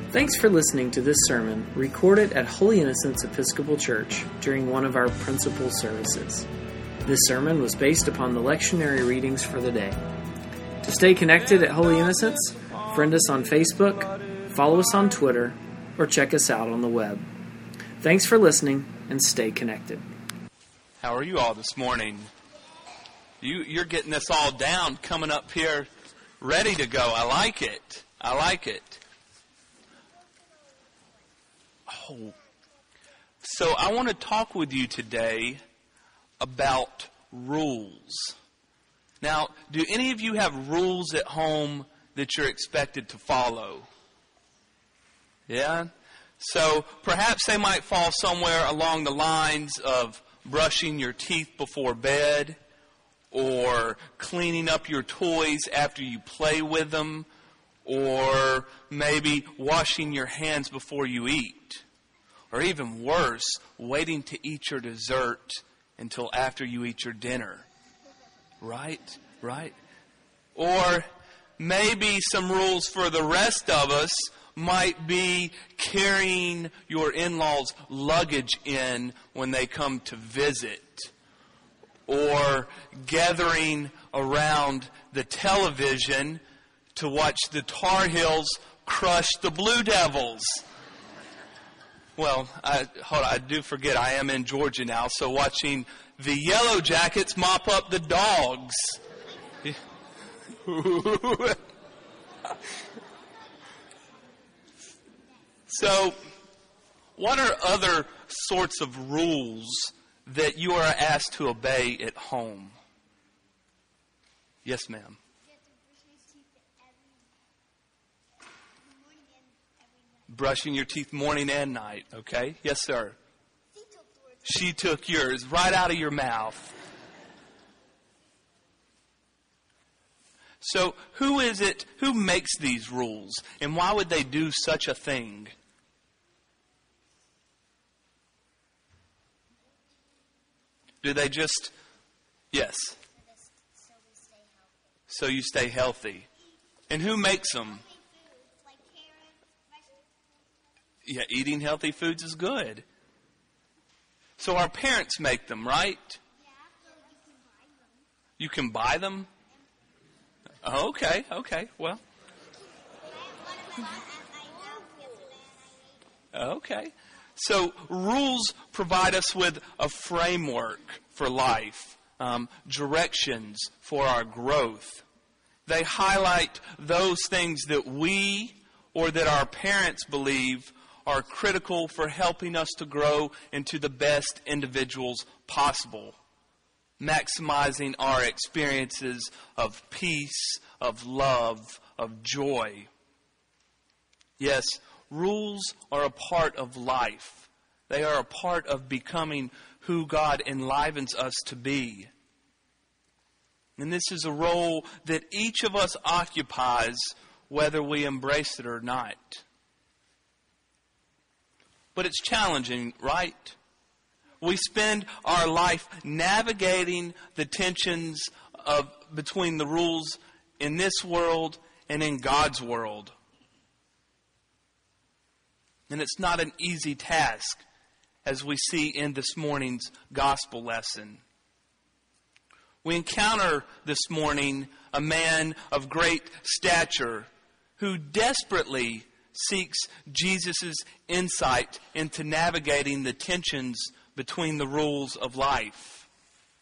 Thanks for listening to this sermon recorded at Holy Innocents Episcopal Church during one of our principal services. This sermon was based upon the lectionary readings for the day. To stay connected at Holy Innocents, friend us on Facebook, follow us on Twitter, or check us out on the web. Thanks for listening, and stay connected. How are you all this morning? You're getting this all down, coming up here, ready to go. I like it. Oh, so I want to talk with you today about rules. Now, do any of you have rules at home that you're expected to follow? Yeah? So perhaps they might fall somewhere along the lines of brushing your teeth before bed, or cleaning up your toys after you play with them, or maybe washing your hands before you eat. Or even worse, waiting to eat your dessert until after you eat your dinner. Right? Or maybe some rules for the rest of us might be carrying your in-laws' luggage in when they come to visit. Or gathering around the television to watch the Tar Heels crush the Blue Devils. Well, I do forget I am in Georgia now, so watching the Yellow Jackets mop up the Dogs. So, what are other sorts of rules that you are asked to obey at home? Yes, ma'am. Brushing your teeth morning and night, okay? Yes, sir. She took yours right out of your mouth. So, who is it, who makes these rules? And why would they do such a thing? Do they just, yes. So you stay healthy. And who makes them? Yeah, eating healthy foods is good. So our parents make them, right? You can buy them? Okay, well. Okay. So rules provide us with a framework for life, directions for our growth. They highlight those things that we or that our parents believe are critical for helping us to grow into the best individuals possible, maximizing our experiences of peace, of love, of joy. Yes, rules are a part of life. They are a part of becoming who God enlivens us to be. And this is a role that each of us occupies, whether we embrace it or not. But it's challenging, right? We spend our life navigating the tensions between the rules in this world and in God's world. And it's not an easy task, as we see in this morning's gospel lesson. We encounter this morning a man of great stature who desperately seeks Jesus' insight into navigating the tensions between the rules of life.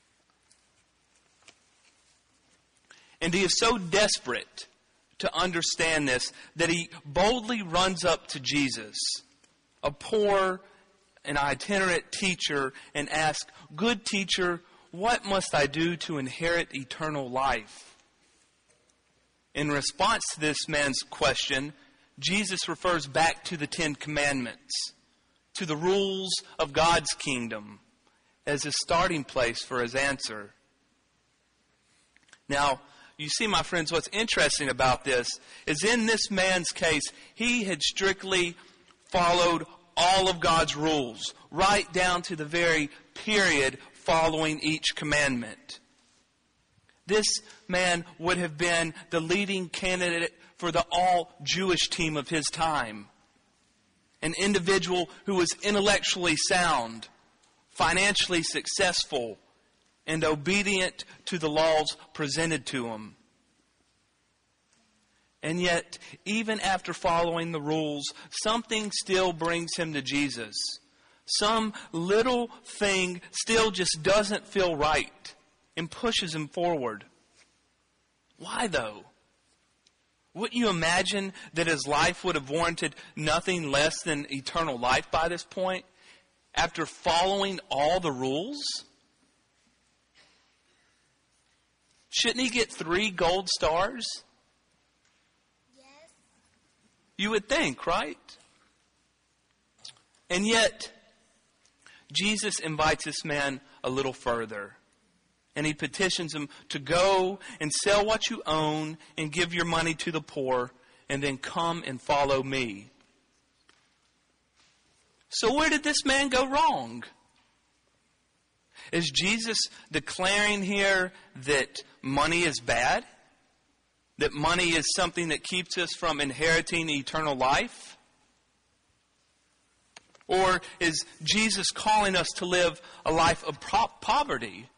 And he is so desperate to understand this that he boldly runs up to Jesus, a poor and itinerant teacher, and asks, "Good teacher, what must I do to inherit eternal life?" In response to this man's question, Jesus refers back to the 10 Commandments, to the rules of God's kingdom, as a starting place for his answer. Now, you see, my friends, what's interesting about this is in this man's case, he had strictly followed all of God's rules, right down to the very period following each commandment. This man would have been the leading candidate for the all-Jewish team of his time. An individual who was intellectually sound, financially successful, and obedient to the laws presented to him. And yet, even after following the rules, something still brings him to Jesus. Some little thing still just doesn't feel right and pushes him forward. Why though? Wouldn't you imagine that his life would have warranted nothing less than eternal life by this point, after following all the rules? Shouldn't he get 3 gold stars? Yes. You would think, right? And yet, Jesus invites this man a little further. And he petitions him to go and sell what you own and give your money to the poor, and then come and follow me. So where did this man go wrong? Is Jesus declaring here that money is bad? That money is something that keeps us from inheriting eternal life? Or is Jesus calling us to live a life of poverty?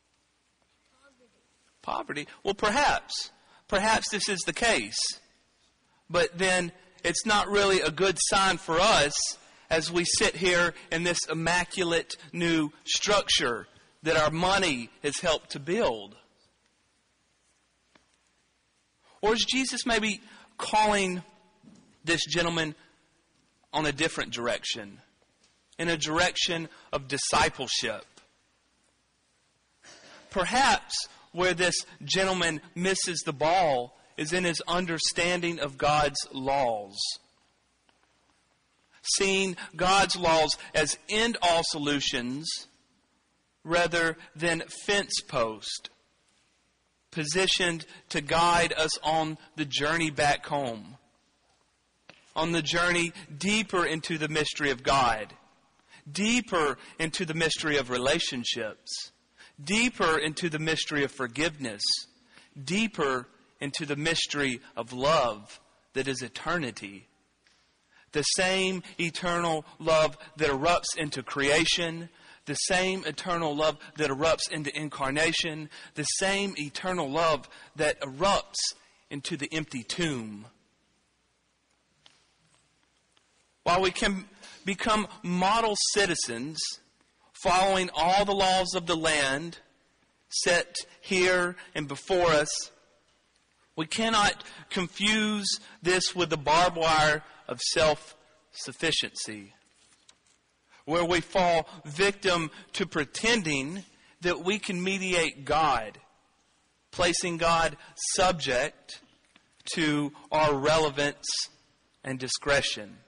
Poverty? Well, perhaps. Perhaps this is the case. But then it's not really a good sign for us as we sit here in this immaculate new structure that our money has helped to build. Or is Jesus maybe calling this gentleman on a different direction? In a direction of discipleship? Perhaps where this gentleman misses the ball is in his understanding of God's laws. Seeing God's laws as end-all solutions rather than fence post, positioned to guide us on the journey back home, on the journey deeper into the mystery of God, deeper into the mystery of relationships, deeper into the mystery of forgiveness, deeper into the mystery of love that is eternity. The same eternal love that erupts into creation, the same eternal love that erupts into incarnation, the same eternal love that erupts into the empty tomb. While we can become model citizens, following all the laws of the land set here and before us, we cannot confuse this with the barbed wire of self-sufficiency, where we fall victim to pretending that we can mediate God, placing God subject to our relevance and discretion.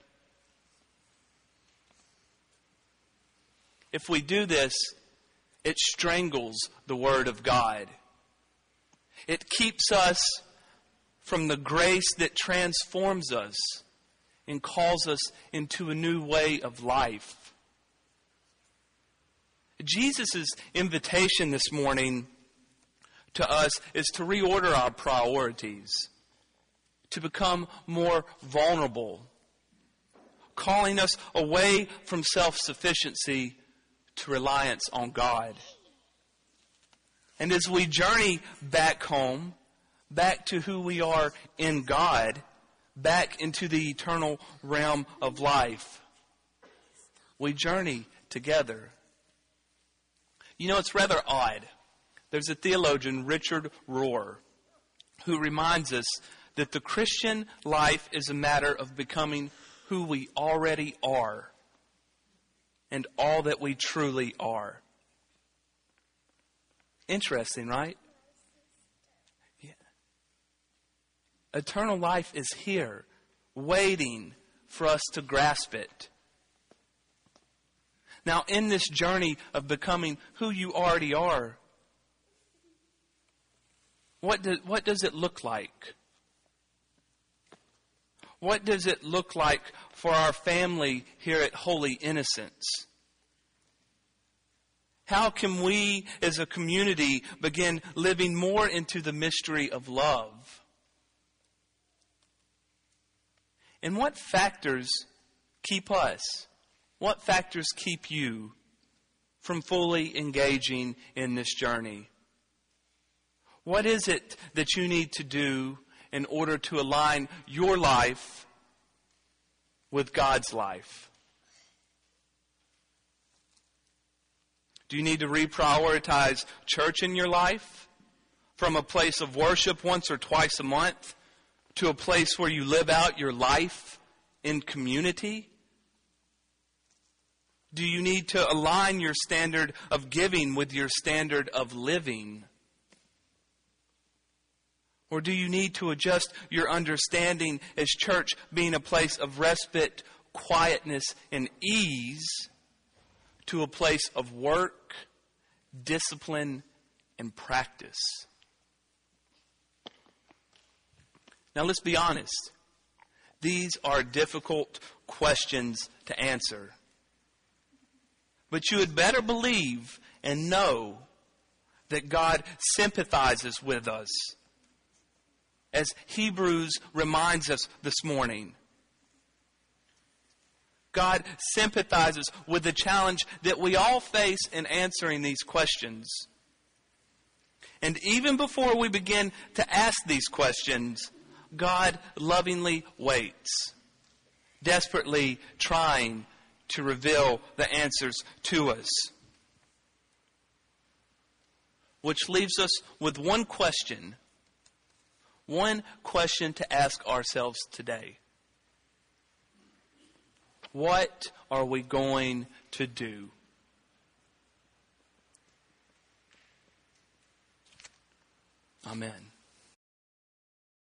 If we do this, it strangles the Word of God. It keeps us from the grace that transforms us and calls us into a new way of life. Jesus' invitation this morning to us is to reorder our priorities, to become more vulnerable, calling us away from self-sufficiency to reliance on God. And as we journey back home, back to who we are in God, back into the eternal realm of life, we journey together. You know, it's rather odd. There's a theologian, Richard Rohr, who reminds us that the Christian life is a matter of becoming who we already are and all that we truly are. Interesting, right? Yeah. Eternal life is here, waiting for us to grasp it. Now, in this journey of becoming who you already are, what does it look like? What does it look like for our family here at Holy Innocents? How can we as a community begin living more into the mystery of love? And what factors keep us? What factors keep you from fully engaging in this journey? What is it that you need to do in order to align your life with God's life? Do you need to reprioritize church in your life from a place of worship once or twice a month to a place where you live out your life in community? Do you need to align your standard of giving with your standard of living? Or do you need to adjust your understanding as church being a place of respite, quietness, and ease to a place of work, discipline, and practice? Now let's be honest. These are difficult questions to answer. But you had better believe and know that God sympathizes with us. As Hebrews reminds us this morning, God sympathizes with the challenge that we all face in answering these questions. And even before we begin to ask these questions, God lovingly waits, desperately trying to reveal the answers to us. Which leaves us with one question to ask ourselves today. What are we going to do? Amen.